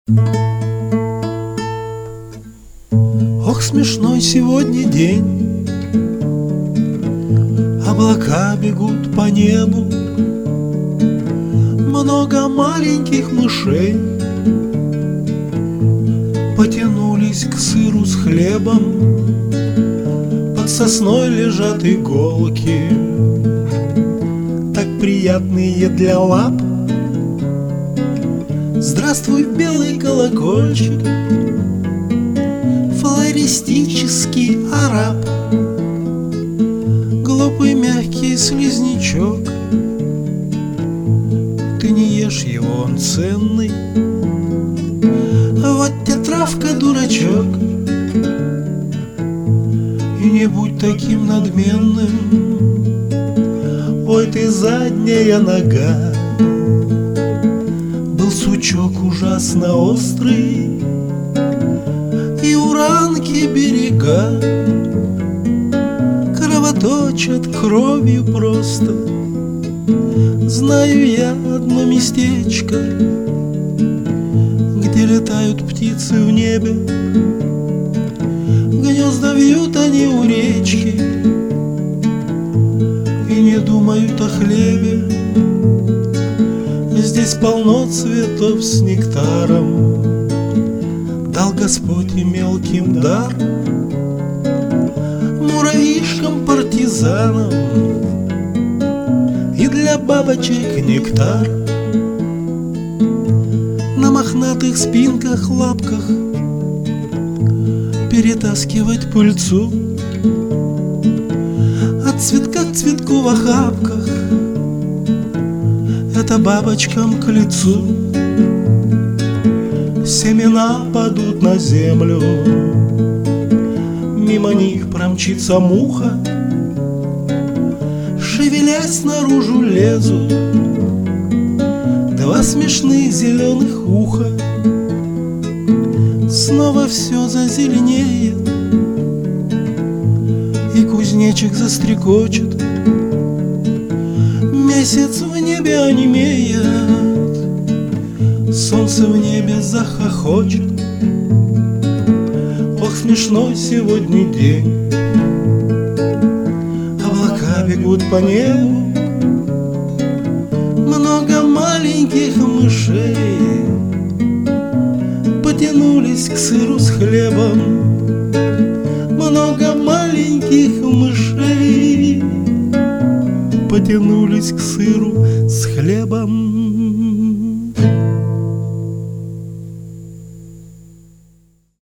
Ох, смешной сегодня день. Облака бегут по небу, много маленьких мышей потянулись к сыру с хлебом. Под сосной лежат иголки, так приятные для лап. Здравствуй, белый колокольчик, флористический араб. Глупый мягкий слизнячок, ты не ешь его, он ценный. Вот те травка, дурачок, и не будь таким надменным. Ой, ты задняя нога. Был сучок ужасно острый, и у ранки берега кровоточат кровью просто. Знаю я одно местечко, где летают птицы в небе. Гнезда вьют они у речки и не думают о хлебе. Здесь полно цветов с нектаром, дал Господь и мелким дар. Муравьишкам-партизанам и для бабочек нектар. На мохнатых спинках, лапках перетаскивать пыльцу, от цветка к цветку в охапках. Это бабочкам к лицу. Семена падут на землю, мимо них промчится муха. Шевелясь наружу лезут два смешных зеленых уха. Снова все зазеленеет, и кузнечик застрекочет. Месяц в небе онемеет, солнце в небе захохочет. Ох, смешной сегодня день. Облака бегут по небу, много маленьких мышей потянулись к сыру с хлебом. Много маленьких мышей потянулись к сыру с хлебом.